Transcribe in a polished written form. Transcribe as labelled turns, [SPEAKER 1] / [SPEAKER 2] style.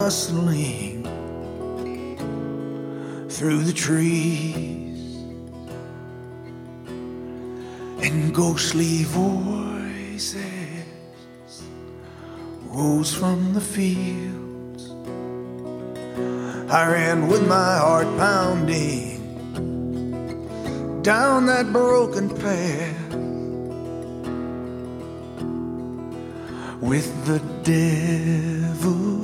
[SPEAKER 1] rustling through the trees, and ghostly voices rose from the fields. I ran with my heart pounding down that broken path, with the devil